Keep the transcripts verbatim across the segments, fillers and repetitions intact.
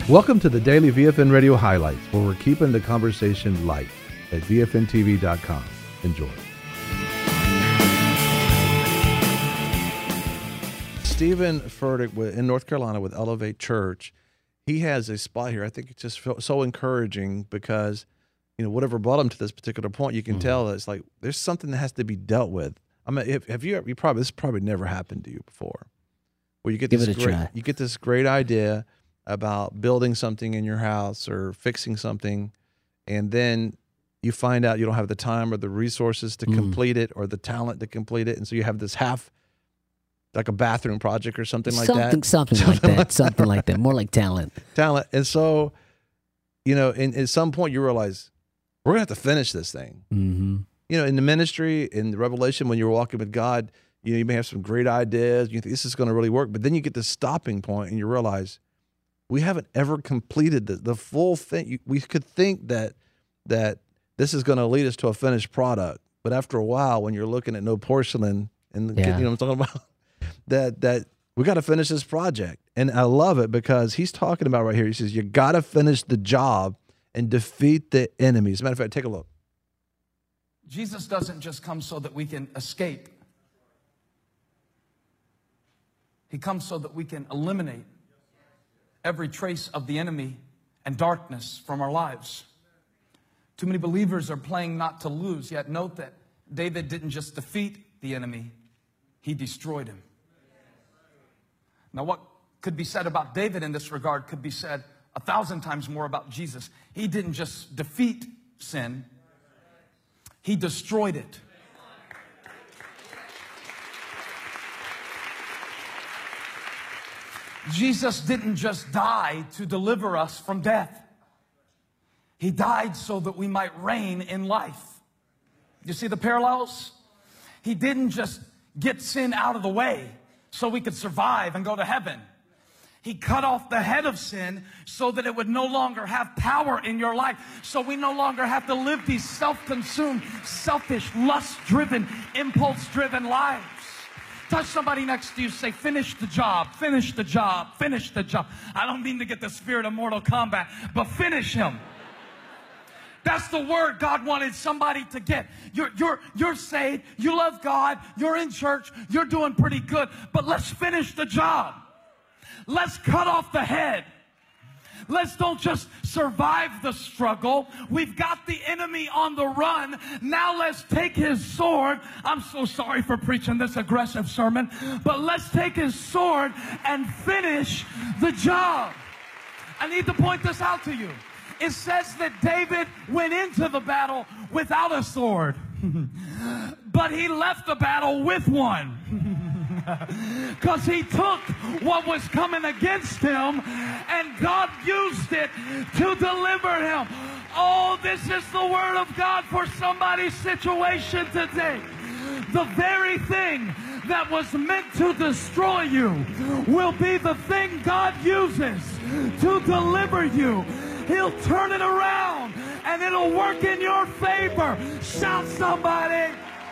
Welcome to the Daily V F N Radio Highlights, where we're keeping the conversation light at V F N T V dot com. Enjoy. Stephen Furtick in North Carolina with Elevate Church, he has a spot here. I think it's just so encouraging because, you know, whatever brought him to this particular point, you can mm-hmm. tell that it's like there's something that has to be dealt with. I mean, if, have you, you probably, this probably never happened to you before, where you get Give this it a great, try. you get this great idea about building something in your house or fixing something, and then you find out you don't have the time or the resources to mm. complete it or the talent to complete it, and so you have this half, like a bathroom project or something like something, that. Something, something like that. Like something like that. More like talent. Talent. And so, you know, and at some point you realize we're gonna have to finish this thing. Mm-hmm. You know, in the ministry, in the revelation, when you're walking with God, you know, you may have some great ideas. You think this is going to really work, but then you get this stopping point, and you realize we haven't ever completed the, the full thing. You, we could think that that this is going to lead us to a finished product, but after a while, when you're looking at no porcelain, and yeah. you know what I'm talking about, that that we got to finish this project. And I love it because he's talking about right here. He says you got to finish the job and defeat the enemy. As a matter of fact, take a look. Jesus doesn't just come so that we can escape. He comes so that we can eliminate every trace of the enemy and darkness from our lives. Too many believers are playing not to lose, yet note that David didn't just defeat the enemy, he destroyed him. Now, what could be said about David in this regard could be said a thousand times more about Jesus. He didn't just defeat sin, he destroyed it. Jesus didn't just die to deliver us from death. He died so that we might reign in life. You see the parallels? He didn't just get sin out of the way so we could survive and go to heaven. He cut off the head of sin so that it would no longer have power in your life. So we no longer have to live these self-consumed, selfish, lust-driven, impulse-driven lives. Touch somebody next to you, say, finish the job, finish the job, finish the job. I don't mean to get the spirit of Mortal Kombat, but finish him. That's the word God wanted somebody to get. You're, you're, you're saved, you love God, you're in church, you're doing pretty good, but let's finish the job. Let's cut off the head. Let's don't just survive the struggle. We've got the enemy on the run. Now let's take his sword. I'm so sorry for preaching this aggressive sermon, but let's take his sword and finish the job. I need to point this out to you. It says that David went into the battle without a sword, but he left the battle with one. Because he took what was coming against him and God used it to deliver him. Oh, this is the word of God for somebody's situation today. The very thing that was meant to destroy you will be the thing God uses to deliver you. He'll turn it around and it'll work in your favor. Shout somebody.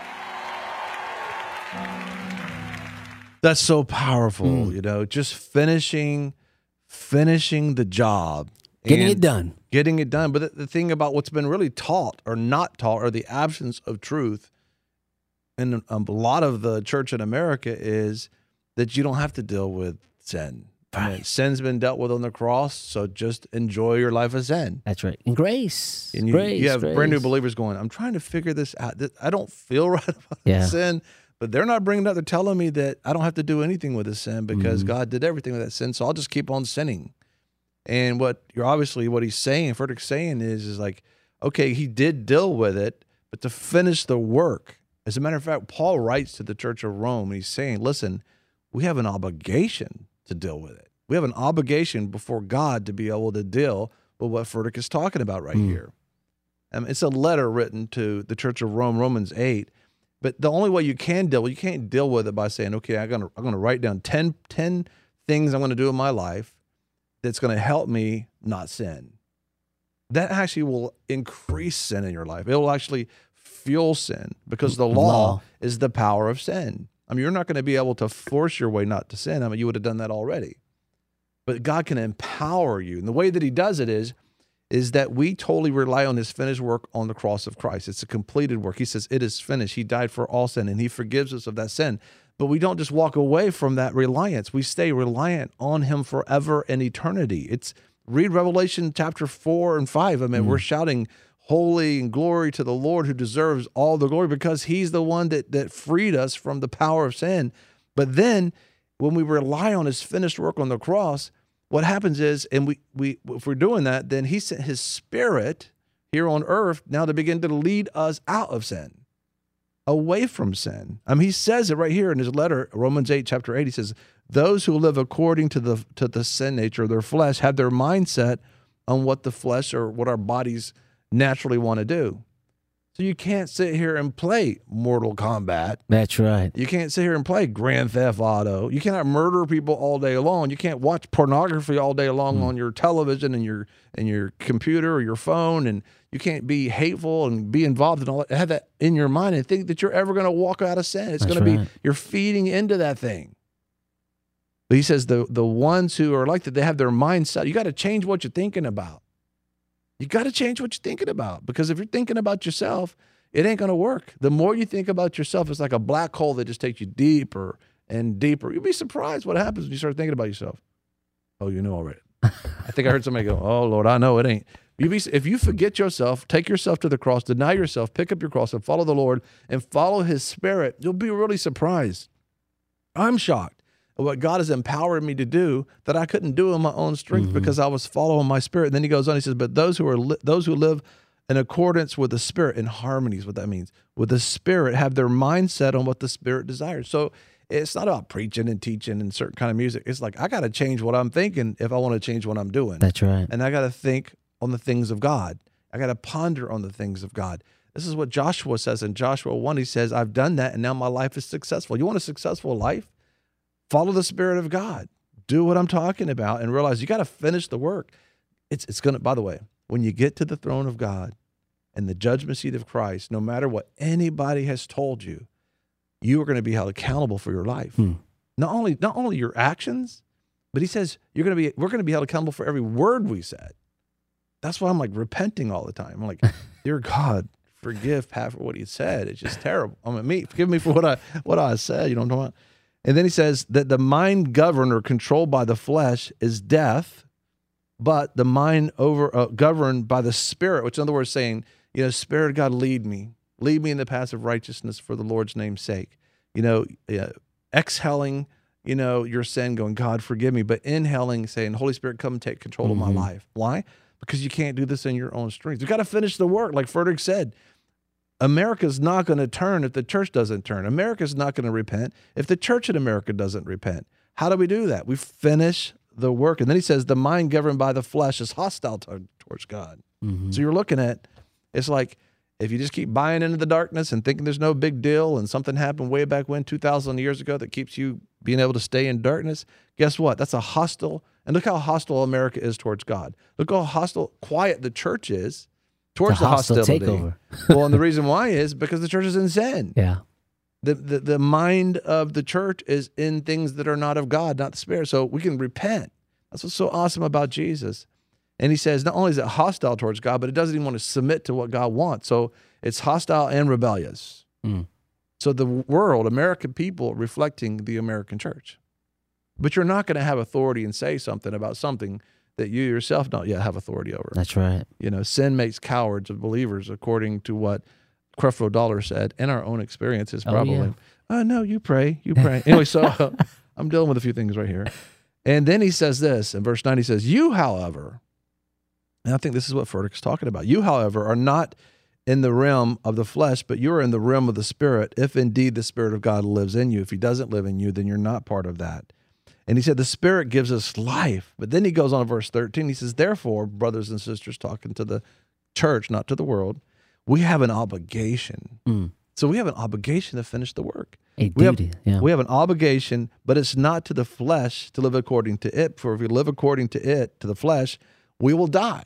That's so powerful, Mm. you know, just finishing, finishing the job. Getting it done. Getting it done. But the, the thing about what's been really taught or not taught or the absence of truth in a lot of the church in America is that you don't have to deal with sin. I mean, sin's been dealt with on the cross, so just enjoy your life as sin. That's right. And grace. And you, grace, you have grace. brand brand new believers going, I'm trying to figure this out. I don't feel right about yeah. sin. But they're not bringing it up. They're telling me that I don't have to do anything with this sin because mm-hmm. God did everything with that sin. So I'll just keep on sinning. And what you're obviously what he's saying, Furtick's saying is, is like, okay, he did deal with it, but to finish the work. As a matter of fact, Paul writes to the church of Rome, and he's saying, listen, we have an obligation to deal with it. We have an obligation before God to be able to deal with what Furtick is talking about right mm. here. Um, it's a letter written to the church of Rome, Romans eight. But the only way you can deal with, you can't deal with it by saying, okay, I'm gonna I'm gonna write down ten, ten things I'm gonna do in my life that's gonna help me not sin. That actually will increase sin in your life. It will actually fuel sin because the law, law. is the power of sin. I mean, you're not going to be able to force your way not to sin. I mean, you would have done that already. but God can empower you. And the way that he does it is, is that we totally rely on his finished work on the cross of Christ. It's a completed work. He says, it is finished. He died for all sin, and he forgives us of that sin. But we don't just walk away from that reliance. We stay reliant on him forever and eternity. It's read Revelation chapter four and five. I mean, mm. we're shouting holy and glory to the Lord who deserves all the glory because he's the one that, that freed us from the power of sin. But then when we rely on his finished work on the cross, what happens is, and we, we if we're doing that, then he sent his spirit here on earth now to begin to lead us out of sin, away from sin. I mean, he says it right here in his letter, Romans eight, chapter eight. He says, those who live according to the to the sin nature of their flesh have their mindset on what the flesh or what our bodies naturally want to do. So you can't sit here and play Mortal Kombat. That's right. You can't sit here and play Grand Theft Auto. You cannot murder people all day long. You can't watch pornography all day long mm. on your television and your and your computer or your phone. And you can't be hateful and be involved in all that. Have that in your mind and think that you're ever going to walk out of sin. It's going right. to be, you're feeding into that thing. But he says the, the ones who are like that, they have their mindset. You got to change what you're thinking about. You got to change what you're thinking about, because if you're thinking about yourself, it ain't going to work. The more you think about yourself, it's like a black hole that just takes you deeper and deeper. You'll be surprised what happens when you start thinking about yourself. Oh, you know already. I think I heard somebody go, oh, Lord, I know it ain't. You be, if you forget yourself, take yourself to the cross, deny yourself, pick up your cross and follow the Lord and follow his spirit, you'll be really surprised. I'm shocked at what God has empowered me to do that I couldn't do in my own strength mm-hmm. because I was following my spirit. And then he goes on, he says, but those who are li- those who live in accordance with the spirit, in harmony is what that means, with the spirit, have their mindset on what the spirit desires. So it's not about preaching and teaching and certain kind of music. It's like, I got to change what I'm thinking if I want to change what I'm doing. That's right. And I got to think on the things of God. I got to ponder on the things of God. This is what Joshua says in Joshua one. He says, I've done that and now my life is successful. You want a successful life? Follow the Spirit of God. Do what I'm talking about and realize you got to finish the work. It's it's going to, by the way, when you get to the throne of God and the judgment seat of Christ, no matter what anybody has told you, you are going to be held accountable for your life. Hmm. Not only not only your actions, but he says you're going to be we're going to be held accountable for every word we said. That's why I'm like repenting all the time. I'm like, dear God, forgive Pat for what he said. It's just terrible. I mean, me, forgive me for what I what I said. You know what I'm talking about? And then he says that the mind governed or controlled by the flesh is death, but the mind over uh, governed by the Spirit, which in other words saying, you know, Spirit of God, lead me. Lead me in the path of righteousness for the Lord's name's sake. You know, uh, exhaling, you know, your sin, going, God, forgive me, but inhaling, saying, Holy Spirit, come and take control mm-hmm. of my life. Why? Because you can't do this in your own strength. You got to finish the work, like Frederick said. America's not going to turn if the church doesn't turn. America's not going to repent if the church in America doesn't repent. How do we do that? We finish the work. And then he says the mind governed by the flesh is hostile to, towards God. Mm-hmm. So you're looking at, it's like if you just keep buying into the darkness and thinking there's no big deal and something happened way back when, two thousand years ago, that keeps you being able to stay in darkness, guess what? That's a hostile, and look how hostile America is towards God. Look how hostile, quiet the church is towards the hostility. Takeover. Well, and the reason why is because the church is in sin. Yeah. The, the the mind of the church is in things that are not of God, not the Spirit. So we can repent. That's what's so awesome about Jesus. And he says not only is it hostile towards God, but it doesn't even want to submit to what God wants. So it's hostile and rebellious. Mm. So the world, American people, reflecting the American church. But you're not going to have authority and say something about something that you yourself don't yet have authority over. That's right. You know, sin makes cowards of believers, according to what Creflo Dollar said, and our own experiences probably. Oh, yeah. oh no, you pray, you pray. Anyway, so uh, I'm dealing with a few things right here. And then he says this, in verse nine, he says, you, however, and I think this is what Furtick's talking about, you, however, are not in the realm of the flesh, but you are in the realm of the Spirit, if indeed the Spirit of God lives in you. If he doesn't live in you, then you're not part of that. And he said, the Spirit gives us life. But then he goes on to verse thirteen. He says, therefore, brothers and sisters, talking to the church, not to the world, we have an obligation. Mm. So we have an obligation to finish the work. A we duty, have, yeah. We have an obligation, but it's not to the flesh to live according to it. For if we live according to it, to the flesh, we will die.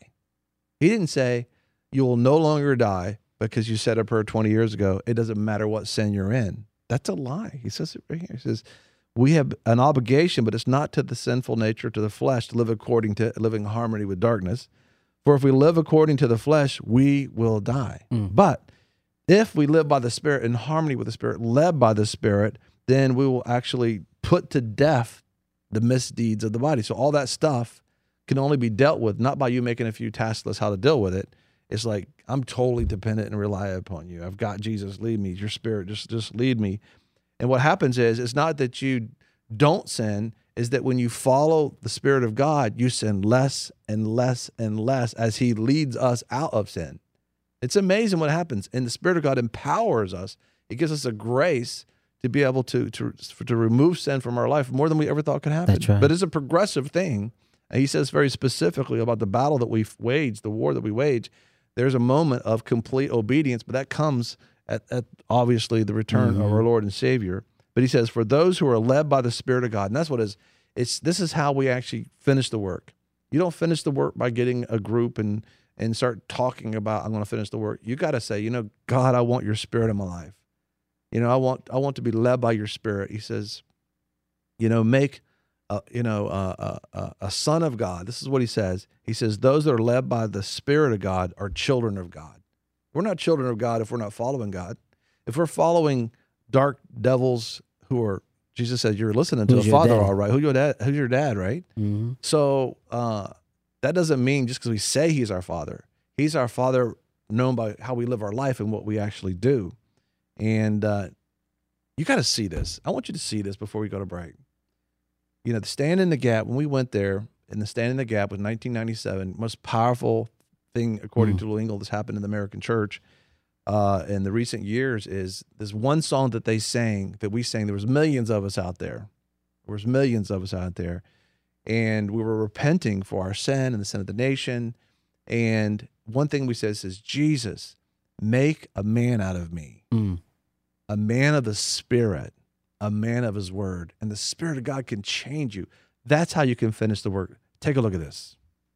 He didn't say, you will no longer die because you said a prayer twenty years ago. It doesn't matter what sin you're in. That's a lie. He says it right here. He says, we have an obligation, but it's not to the sinful nature, to the flesh, to live according to living in harmony with darkness. For if we live according to the flesh, we will die. Mm. But if we live by the Spirit, in harmony with the Spirit, led by the Spirit, then we will actually put to death the misdeeds of the body. So all that stuff can only be dealt with, not by you making a few task lists how to deal with it. It's like, I'm totally dependent and rely upon you. I've got Jesus, lead me. Your Spirit, just, just lead me. And what happens is, it's not that you don't sin, is that when you follow the Spirit of God, you sin less and less and less as he leads us out of sin. It's amazing what happens. And the Spirit of God empowers us. It gives us a grace to be able to, to, to remove sin from our life more than we ever thought could happen. That's right. But it's a progressive thing. And he says very specifically about the battle that we wage, the war that we wage. There's a moment of complete obedience, but that comes at, at obviously the return mm-hmm. of our Lord and Savior. But he says, for those who are led by the Spirit of God, and that's what it is, it's, this is how we actually finish the work. You don't finish the work by getting a group and, and start talking about, I'm going to finish the work. You got to say, you know, God, I want your Spirit in my life. You know, I want, I want to be led by your Spirit. He says, you know, make, a, you know, a, a, a son of God. This is what he says. He says, those that are led by the Spirit of God are children of God. We're not children of God if we're not following God. If we're following dark devils who are, Jesus said, you're listening to Who's the your Father, dad? all right. Who's your dad? Who's your dad, right? Mm-hmm. So uh, that doesn't mean just because we say he's our Father. He's our Father known by how we live our life and what we actually do. And uh, you got to see this. I want you to see this before we go to break. You know, the Stand in the Gap, when we went there, and the Stand in the Gap was nineteen ninety-seven, most powerful thing, according mm. to Lou Engle, that's happened in the American church uh, in the recent years is this one song that they sang, that we sang. There was millions of us out there. There was millions of us out there. And we were repenting for our sin and the sin of the nation. And one thing we said is, Jesus, make a man out of me. Mm. A man of the Spirit, a man of his word, and the Spirit of God can change you. That's how you can finish the work. Take a look at this.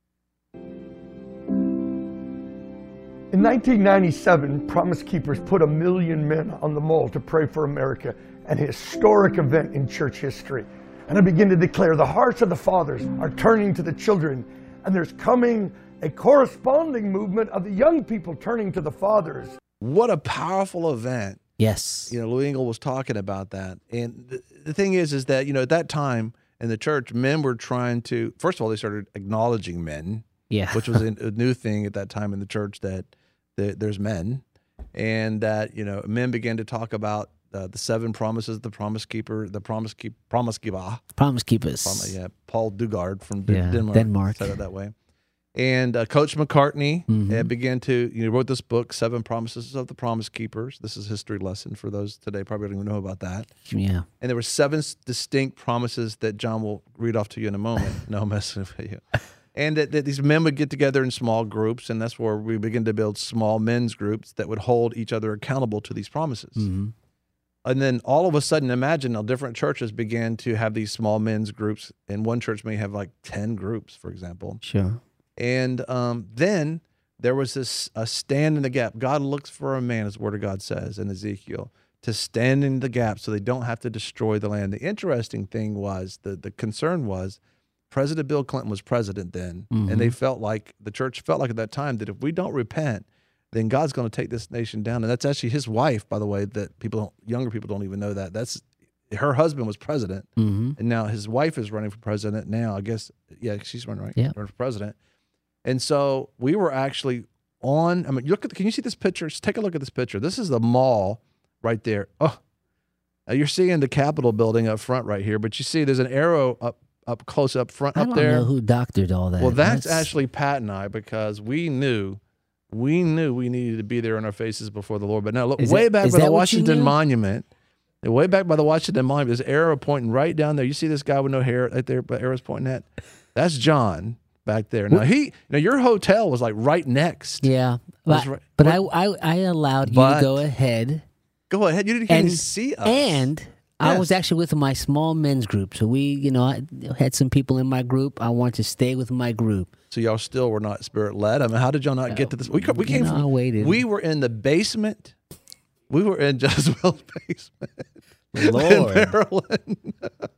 In nineteen ninety-seven, Promise Keepers put a million men on the mall to pray for America, an historic event in church history. And I begin to declare the hearts of the fathers are turning to the children, and there's coming a corresponding movement of the young people turning to the fathers. What a powerful event. Yes. You know, Lou Engle was talking about that. And the, the thing is, is that, you know, at that time in the church, men were trying to, first of all, they started acknowledging men, yeah, which was a, a new thing at that time in the church, that, that there's men. And that, you know, men began to talk about uh, the seven promises, the promise keeper, the promise keep, promise keeper. Promise keepers. Promise, yeah, Paul Dugard from D- yeah, Denmark, Denmark said it that way. And uh, Coach McCartney mm-hmm. uh, began to, you know, wrote this book, Seven Promises of the Promise Keepers. This is a history lesson for those today probably don't even know about that. Yeah. And there were seven distinct promises that John will read off to you in a moment. No, I'm messing with you. And that, that these men would get together in small groups, and that's where we begin to build small men's groups that would hold each other accountable to these promises. Mm-hmm. And then all of a sudden, imagine how different churches began to have these small men's groups, and one church may have like ten groups, for example. Sure. And um, then there was this a stand in the gap. God looks for a man, as the Word of God says in Ezekiel, to stand in the gap so they don't have to destroy the land. The interesting thing was, the, the concern was, President Bill Clinton was president then, mm-hmm. and they felt like, the church felt like at that time, that if we don't repent, then God's going to take this nation down. And that's actually his wife, by the way, that people don't, younger people don't even know that. That's her husband was president, mm-hmm. and now his wife is running for president now. I guess, yeah, she's running, right? Yeah. Running for president. And so we were actually on, I mean, look at, can you see this picture? Just take a look at this picture. This is the mall right there. Oh, now you're seeing the Capitol building up front right here, but you see there's an arrow up, up close up front I up don't there. know who doctored all that. Well, that's, that's actually Pat and I, because we knew, we knew we needed to be there on our faces before the Lord. But now look, is way it, back by the what Washington Monument, way back by the Washington Monument, there's an arrow pointing right down there. You see this guy with no hair right there, but arrow's pointing at? That's John. Back there. Now he, now your hotel was like right next. Yeah, but, right, but what, I, I, I allowed you but, to go ahead. Go ahead. You didn't and, even see us. And yes. I was actually with my small men's group, so we, you know, I had some people in my group. I wanted to stay with my group. So y'all still were not spirit led. I mean, how did y'all not get to this? We we came you know, from. I waited. We were in the basement. We were in Jezebel's basement. Lord. In Maryland.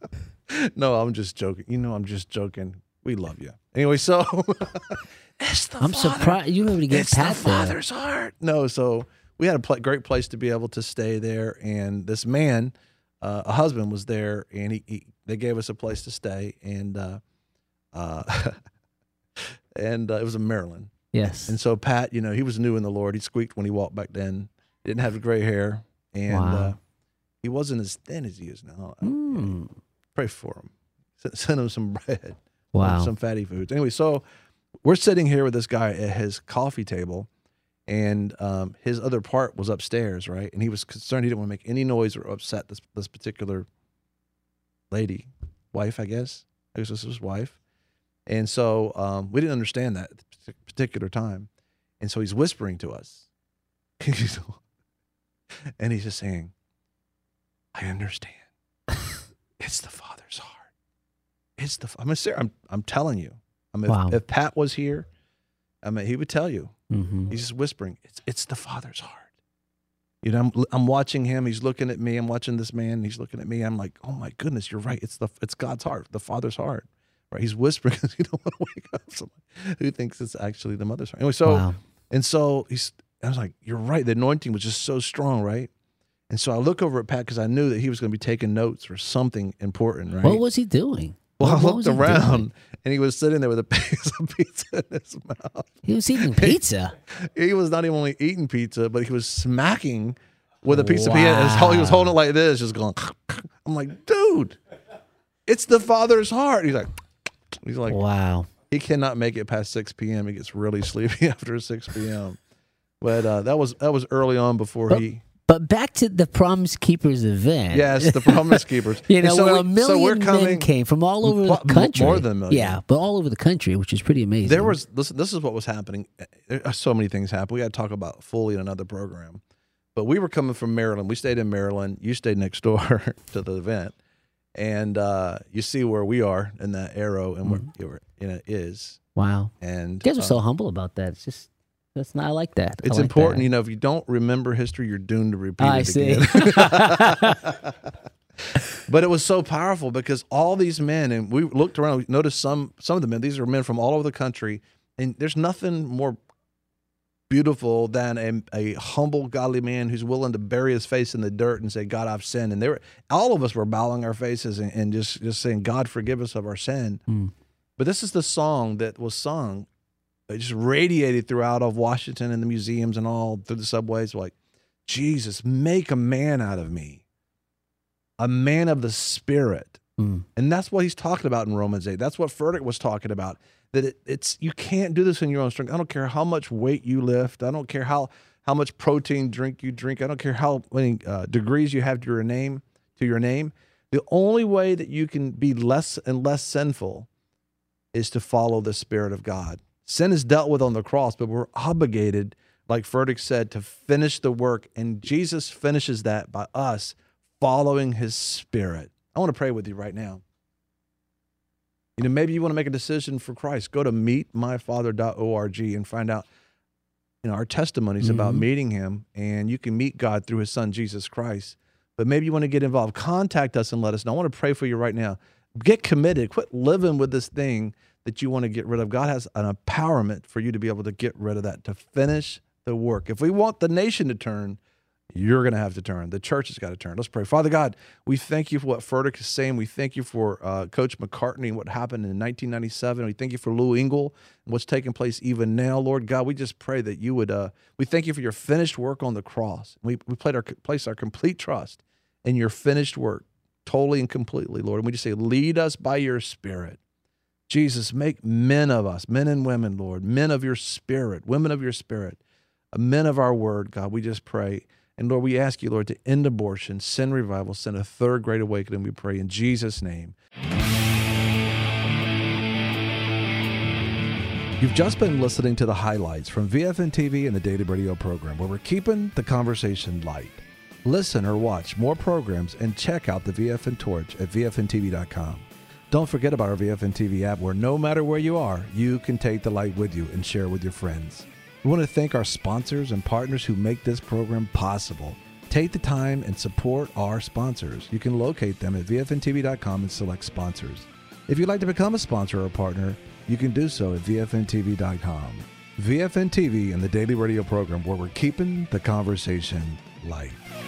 No, I'm just joking. You know, I'm just joking. We love you. Anyway, so it's the I'm Father. surprised you were able to get It's Pat the there. Father's heart. No, so we had a pl- great place to be able to stay there, and this man, uh, a husband, was there, and he, he they gave us a place to stay, and uh, uh, and uh, it was in Maryland. Yes. And so Pat, you know, he was new in the Lord. He squeaked when he walked back then. He didn't have the gray hair, and Wow. uh, he wasn't as thin as he is now. Mm. Pray for him. S- Send him some bread. Wow. Some fatty foods. Anyway, so we're sitting here with this guy at his coffee table, and um, his other part was upstairs, right? And he was concerned he didn't want to make any noise or upset this this particular lady, wife, I guess. I guess this was his wife. And so um, we didn't understand that at this particular time. And so he's whispering to us. And he's just saying, I understand. It's the Father's heart. It's the, I'm, I'm, I'm telling you. I mean, Wow. if, if Pat was here, I mean, he would tell you. Mm-hmm. He's just whispering, it's, it's the Father's heart. You know, I'm, I'm watching him. He's looking at me. I'm watching this man. He's looking at me. I'm like, oh my goodness, you're right. It's the, it's God's heart, the Father's heart. Right? He's whispering because you don't want to wake up someone who thinks it's actually the mother's heart. Anyway, so, Wow. and so he's, I was like, you're right. The anointing was just so strong, right? And so I look over at Pat because I knew that he was going to be taking notes or something important, right? What was he doing? well, What- I what was looked he doing? around and he was sitting there with a piece of pizza in his mouth. He was eating pizza. He was not even only eating pizza, but he was smacking with a piece of pizza. He was holding it like this, just going. I'm like, dude, it's the Father's heart. He's like, he's like, Wow. he cannot make it past six p.m. He gets really sleepy after six p.m. But uh, that was that was early on before But- he. But back to the Promise Keepers event. Yes, the Promise Keepers. You And know, so where we- a million so we're coming, men came from all over Mo- the country. more than a million. Yeah, but all over the country, which is pretty amazing. There was listen. This is what was happening. There are so many things happened. We got to talk about fully in another program. But we were coming from Maryland. We stayed in Maryland. You stayed next door to the event, and uh, you see where we are in that arrow and where you know, it is. Wow. And You guys are uh, so humble about that. It's just, that's not, I like that. I it's like important. that. You know, if you don't remember history, you're doomed to repeat I it see. again. But it was so powerful because all these men, and we looked around, we noticed some some of the men. These are men from all over the country, and there's nothing more beautiful than a, a humble, godly man who's willing to bury his face in the dirt and say, "God, I've sinned." And they were, all of us were bowing our faces and, and just just saying, "God, forgive us of our sin." Mm. But this is the song that was sung. It just radiated throughout of Washington and the museums and all through the subways, like, Jesus, make a man out of me, a man of the Spirit. Mm. And that's what he's talking about in Romans eight. That's what Furtick was talking about, that it, it's you can't do this in your own strength. I don't care how much weight you lift. I don't care how, how much protein drink you drink. I don't care how many uh, degrees you have to your name, to your name. The only way that you can be less and less sinful is to follow the Spirit of God. Sin is dealt with on the cross, but we're obligated, like Furtick said, to finish the work. And Jesus finishes that by us following his Spirit. I want to pray with you right now. You know, maybe you want to make a decision for Christ. Go to meet my father dot org and find out, you know, our testimonies about Mhm. meeting him. And you can meet God through his son, Jesus Christ. But maybe you want to get involved. Contact us and let us know. I want to pray for you right now. Get committed. Quit living with this thing that you want to get rid of. God has an empowerment for you to be able to get rid of that, to finish the work. If we want the nation to turn, you're going to have to turn. The church has got to turn. Let's pray. Father God, we thank you for what Furtick is saying. We thank you for uh, Coach McCartney and what happened in nineteen ninety-seven. We thank you for Lou Engle and what's taking place even now, Lord God. We just pray that you would, uh, we thank you for your finished work on the cross. We, we played our, place our complete trust in your finished work, totally and completely, Lord. And we just say, lead us by your Spirit. Jesus, make men of us, men and women, Lord, men of your Spirit, women of your Spirit, men of our word, God. We just pray. And Lord, we ask you, Lord, to end abortion, send revival, send a third great awakening, we pray in Jesus' name. You've just been listening to the highlights from V F N T V and the Daily Radio program, where we're keeping the conversation light. Listen or watch more programs and check out the V F N Torch at V F N T V dot com. Don't forget about our V F N T V app, where no matter where you are, you can take the light with you and share with your friends. We want to thank our sponsors and partners who make this program possible. Take the time and support our sponsors. You can locate them at V F N T V dot com and select sponsors. If you'd like to become a sponsor or a partner, you can do so at V F N T V dot com. V F N T V and the daily radio program where we're keeping the conversation light.